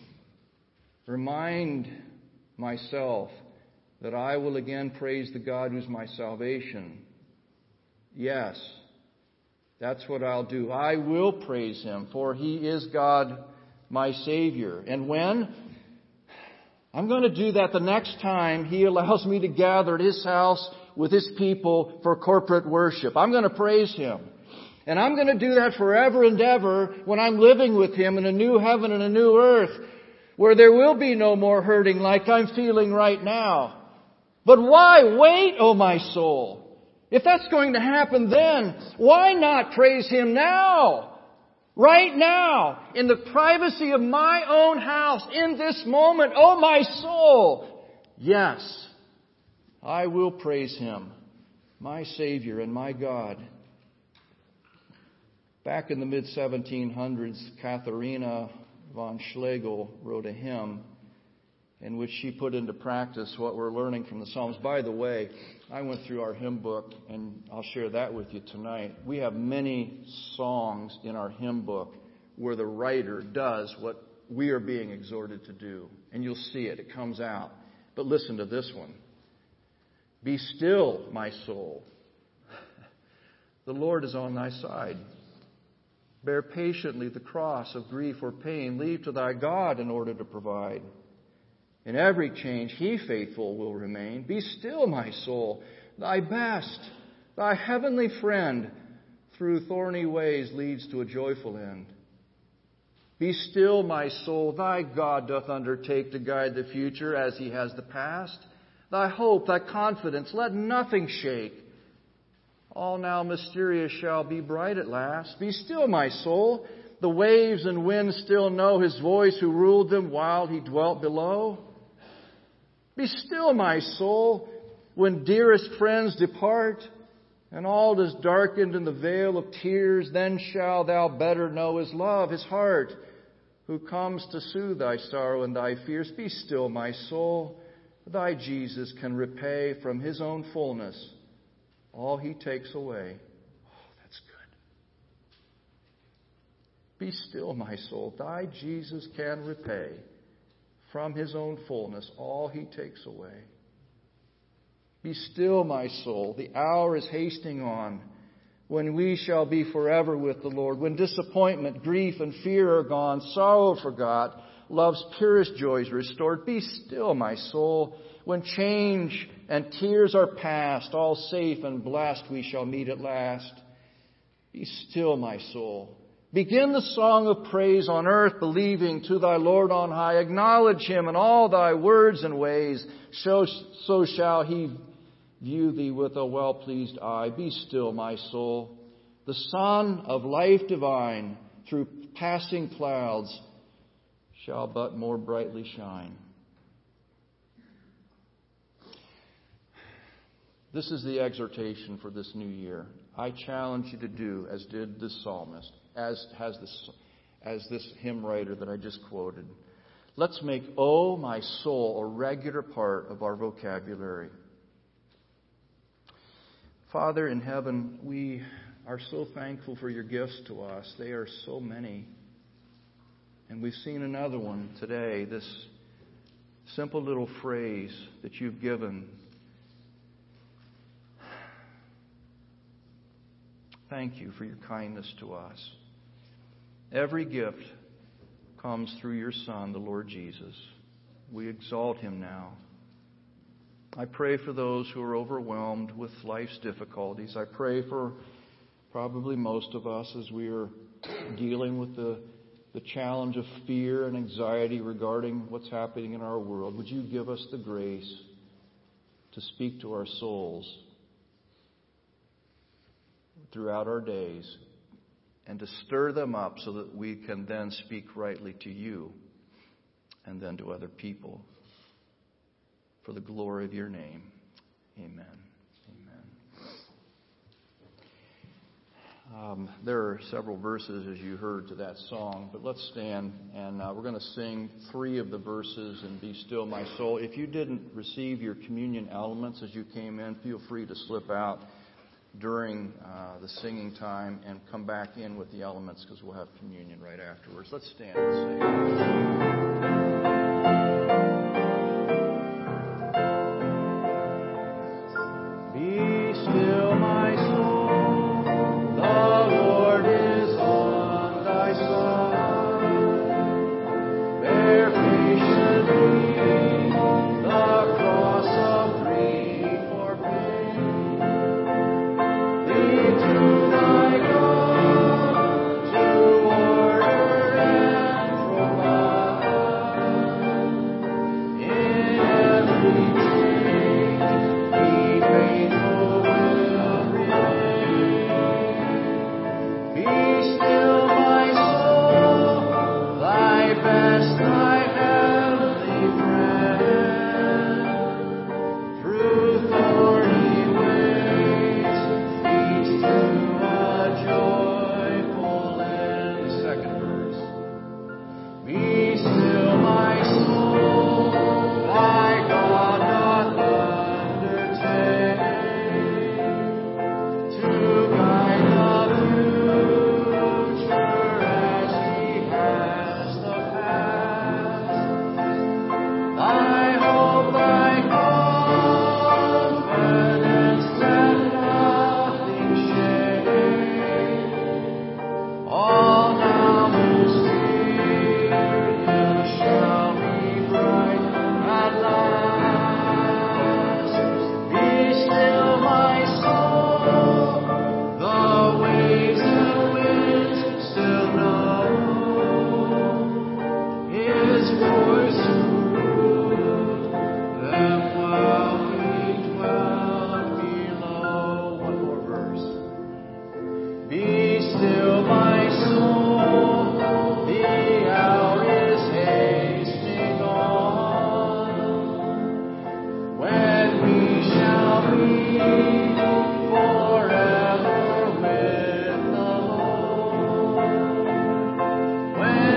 Remind myself that I will again praise the God who's my salvation. Yes, that's what I'll do. I will praise Him, for He is God, my Savior. And when? I'm going to do that the next time He allows me to gather at His house with His people for corporate worship. I'm going to praise Him. And I'm going to do that forever and ever when I'm living with Him in a new heaven and a new earth, where there will be no more hurting like I'm feeling right now. But why wait, oh my soul? If that's going to happen then, why not praise Him now? Right now, in the privacy of my own house, in this moment, oh my soul. Yes, I will praise Him, my Savior and my God. Back in the mid-1700s, Katharina von Schlegel wrote a hymn in which she put into practice what we're learning from the Psalms. By the way, I went through our hymn book, and I'll share that with you tonight. We have many songs in our hymn book where the writer does what we are being exhorted to do. And you'll see it. It comes out. But listen to this one. Be still, my soul. The Lord is on thy side. Bear patiently the cross of grief or pain. Leave to thy God in order to provide. In every change He faithful will remain. Be still, my soul. Thy best, thy heavenly friend, through thorny ways leads to a joyful end. Be still, my soul. Thy God doth undertake to guide the future as He has the past. Thy hope, thy confidence, let nothing shake. All now mysterious shall be bright at last. Be still, my soul. The waves and winds still know His voice who ruled them while He dwelt below. Be still, my soul, when dearest friends depart, and all is darkened in the veil of tears. Then shalt thou better know His love, His heart, who comes to soothe thy sorrow and thy fears. Be still, my soul. Thy Jesus can repay from His own fullness all He takes away. Oh, that's good. Be still, my soul. Thy Jesus can repay from His own fullness all He takes away. Be still, my soul. The hour is hastening on when we shall be forever with the Lord, when disappointment, grief, and fear are gone, sorrow forgot, love's purest joys restored. Be still, my soul. When change and tears are past, all safe and blessed we shall meet at last. Be still, my soul. Begin the song of praise on earth, believing to thy Lord on high. Acknowledge him in all thy words and ways. So shall he view thee with a well-pleased eye. Be still, my soul. The sun of life divine through passing clouds shall but more brightly shine. This is the exhortation for this new year. I challenge you to do as did this psalmist, as this hymn writer that I just quoted. Let's make, "Oh, my soul," a regular part of our vocabulary. Father in heaven, we are so thankful for your gifts to us. They are so many. And we've seen another one today, this simple little phrase that you've given. Thank you for your kindness to us. Every gift comes through your Son, the Lord Jesus. We exalt him now. I pray for those who are overwhelmed with life's difficulties. I pray for probably most of us as we are dealing with the challenge of fear and anxiety regarding what's happening in our world. Would you give us the grace to speak to our souls throughout our days and to stir them up so that we can then speak rightly to you and then to other people for the glory of your name. Amen. Amen. There are several verses, as you heard, to that song, but let's stand and we're going to sing 3 of the verses in Be Still My Soul. If you didn't receive your communion elements as you came in, feel free to slip out during the singing time and come back in with the elements because we'll have communion right afterwards. Let's stand and sing. Be still my soul, the Lord is on thy side. Bear patiently the cross of grief for pain. Lead to thy God to order and provide. In every change, be faithful will remain. Be still, my soul, thy best, thy heavenly friend. Through thorny ways, leads to a joyful end. Second verse. Be still, my soul, thy God doth undertake to guide the future as he has the past. Thy hope, thy confidence, let nothing shake. All now mysterious shall be bright at last. Be still, my soul, the waves and winds still know his voice to rule them while we dwell below. One more verse. Be still, my soul, the hour is hastening on, when we shall be forever with the Lord. When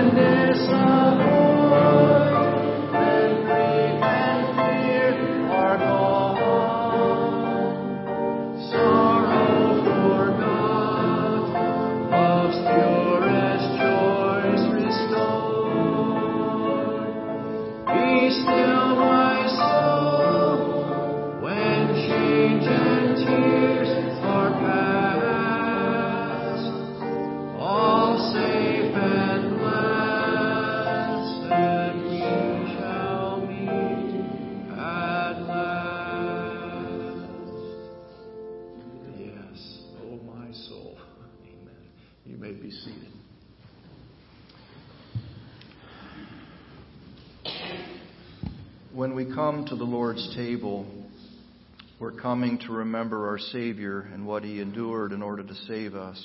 disappointment, grief, and fear are gone, sorrow forgot, love's purest joys restored. Be still, my soul, when change and tears are past, all safe and blessed, and we shall meet at last. Yes, oh my soul. Amen. You may be seated. when we come to the Lord's table, we're coming to remember our Savior and what He endured in order to save us.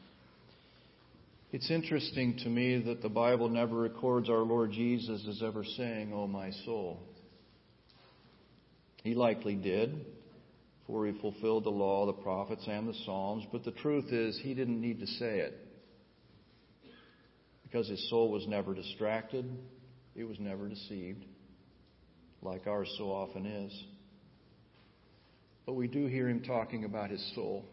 It's interesting to me that the Bible never records our Lord Jesus as ever saying, "Oh, my soul." He likely did, for He fulfilled the law, the prophets, and the Psalms. But the truth is, He didn't need to say it, because His soul was never distracted. It was never deceived, like ours so often is. But we do hear Him talking about His soul.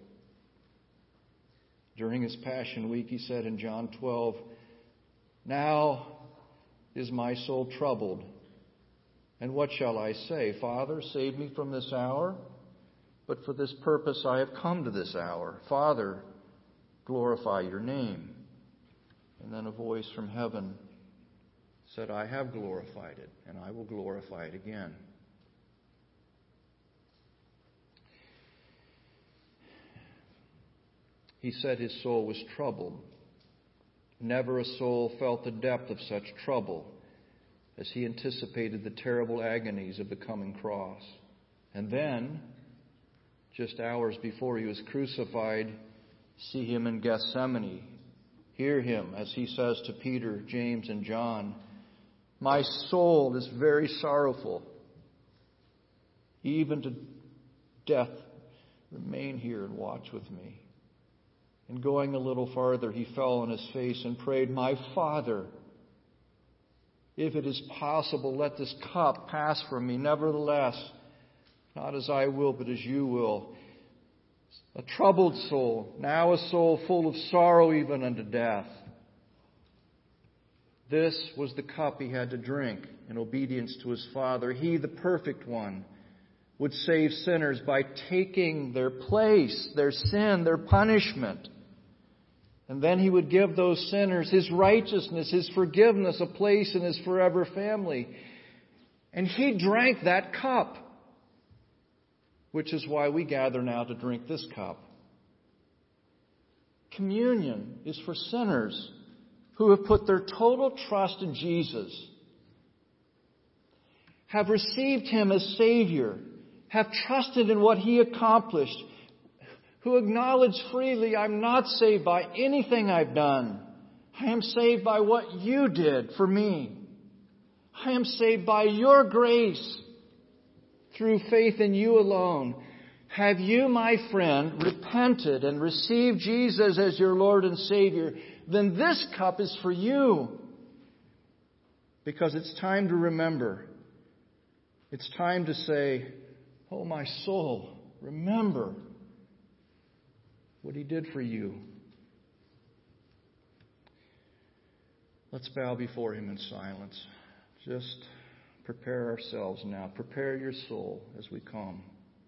During His Passion Week, He said in John 12, "Now is my soul troubled. And what shall I say? Father, save me from this hour. But for this purpose I have come to this hour. Father, glorify your name." And then a voice from heaven said, "I have glorified it, and I will glorify it again." He said His soul was troubled. Never a soul felt the depth of such trouble as He anticipated the terrible agonies of the coming cross. And then, just hours before He was crucified, see Him in Gethsemane. Hear Him as He says to Peter, James, and John, "My soul is very sorrowful, even to death. Remain here and watch with me." And going a little farther, He fell on His face and prayed, "My Father, if it is possible, let this cup pass from me. Nevertheless, not as I will, but as you will." A troubled soul, now a soul full of sorrow even unto death. This was the cup He had to drink in obedience to His Father. He, the perfect one, would save sinners by taking their place, their sin, their punishment. And then He would give those sinners His righteousness, His forgiveness, a place in His forever family. And He drank that cup, which is why we gather now to drink this cup. Communion is for sinners who have put their total trust in Jesus, have received Him as Savior, have trusted in what He accomplished, who acknowledge freely, "I'm not saved by anything I've done. I am saved by what you did for me. I am saved by your grace through faith in you alone." Have you, my friend, repented and received Jesus as your Lord and Savior? Then this cup is for you. Because it's time to remember. It's time to say, "Oh, my soul, remember what He did for you." Let's bow before Him in silence. Just prepare ourselves now. Prepare your soul as we come.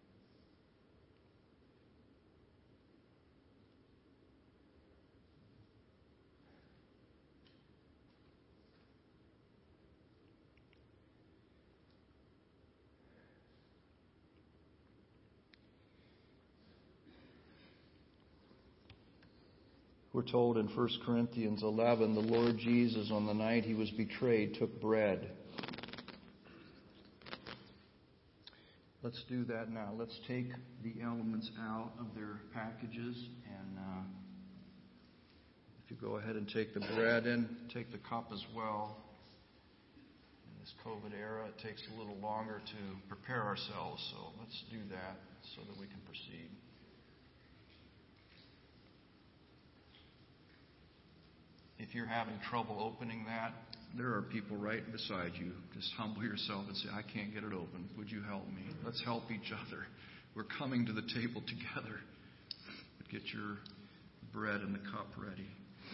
We're told in 1 Corinthians 11, the Lord Jesus, on the night He was betrayed, took bread. Let's do that now. Let's take the elements out of their packages. And if you go ahead and take the bread in, take the cup as well. In this COVID era, it takes a little longer to prepare ourselves. So let's do that so that we can proceed. If you're having trouble opening that, there are people right beside you. Just humble yourself and say, "I can't get it open. Would you help me?" Let's help each other. We're coming to the table together. But get your bread and the cup ready.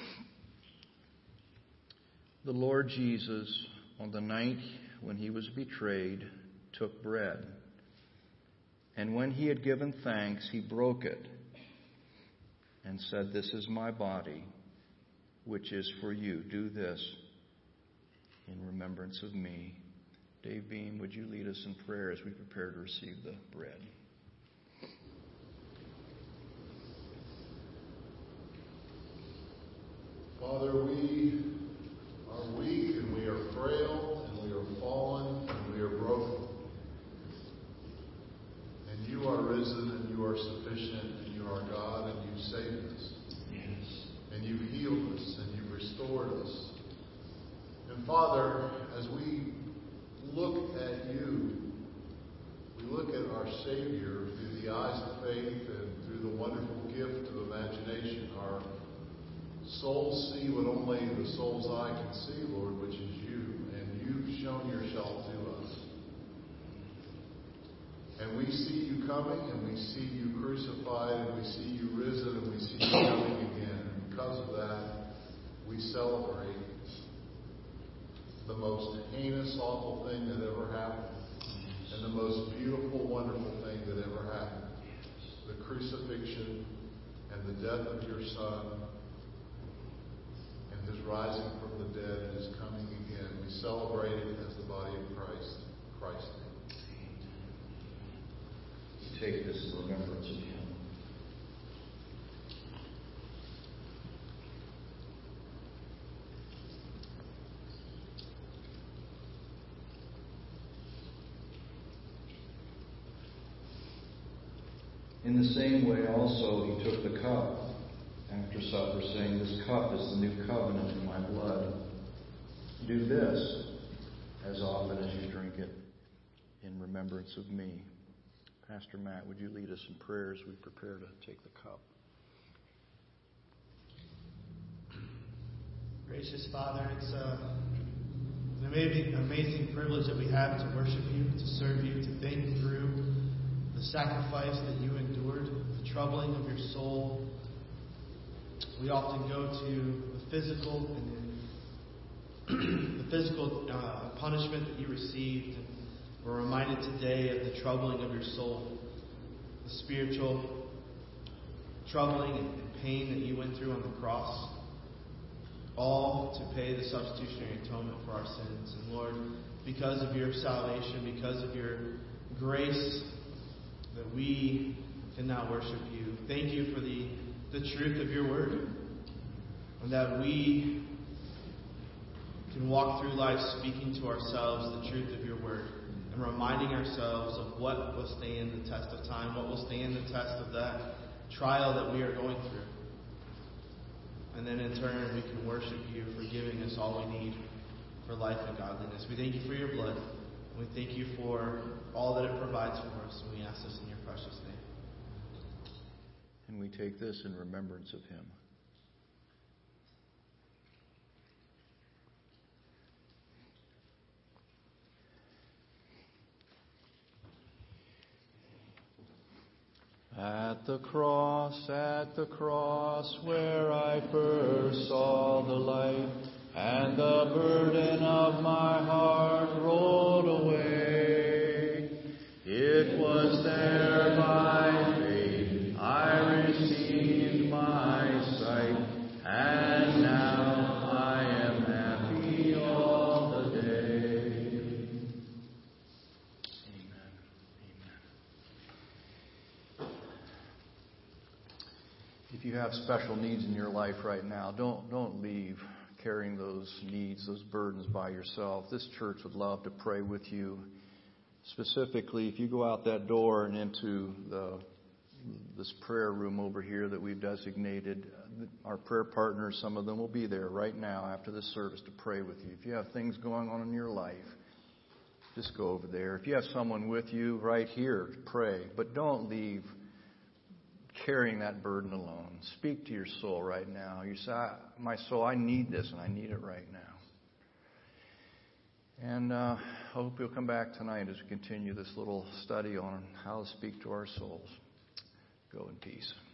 The Lord Jesus, on the night when He was betrayed, took bread. And when He had given thanks, He broke it and said, "This is my body, which is for you. Do this in remembrance of me." Dave Beam, would you lead us in prayer as we prepare to receive the bread? Father, we are weak and we are frail and we are fallen and we are broken. souls see what only the soul's eye can see, Lord, which is you. And you've shown yourself to us. And we see you coming, and we see you crucified, and we see you risen, and we see you coming again. And because of that, we celebrate the most heinous, awful thing that ever happened, and the most beautiful, wonderful thing that ever happened. The crucifixion and the death of your Son, and his rising from the dead and his coming again. We celebrate it as the body of Christ. Christ's name. Take this in remembrance of him. In the same way also he took the cup after supper, saying, "This cup is the new covenant in my blood. Do this as often as you drink it in remembrance of me." Pastor Matt, would you lead us in prayer as we prepare to take the cup? Gracious Father, it's an amazing privilege that we have to worship you, to serve you, to think through the sacrifice that you endured, the troubling of your soul. We often go to the physical and the physical punishment that you received. And we're reminded today of the troubling of your soul, the spiritual troubling and pain that you went through on the cross, all to pay the substitutionary atonement for our sins. And Lord, because of your salvation, because of your grace, that we can now worship you. Thank you for the truth of your word, and that we can walk through life speaking to ourselves the truth of your word, and reminding ourselves of what will stand the test of time, what will stand the test of that trial that we are going through. And then in turn, we can worship you for giving us all we need for life and godliness. We thank you for your blood. We thank you for all that it provides for us, and we ask this in your precious name. And we take this in remembrance of him. At the cross where I first saw the light, and the burden of my heart rolled away. It was there by faith I received my sight, and now I am happy all the day. Amen. Amen. If you have special needs in your life right now, don't leave carrying those needs, those burdens by yourself. This church would love to pray with you. Specifically, if you go out that door and into this prayer room over here that we've designated, our prayer partners, some of them will be there right now after this service to pray with you. If you have things going on in your life, just go over there. If you have someone with you right here, pray. But don't leave carrying that burden alone. Speak to your soul right now. You say, my soul, I need this, and I need it right now. And I hope you'll come back tonight as we continue this little study on how to speak to our souls. Go in peace.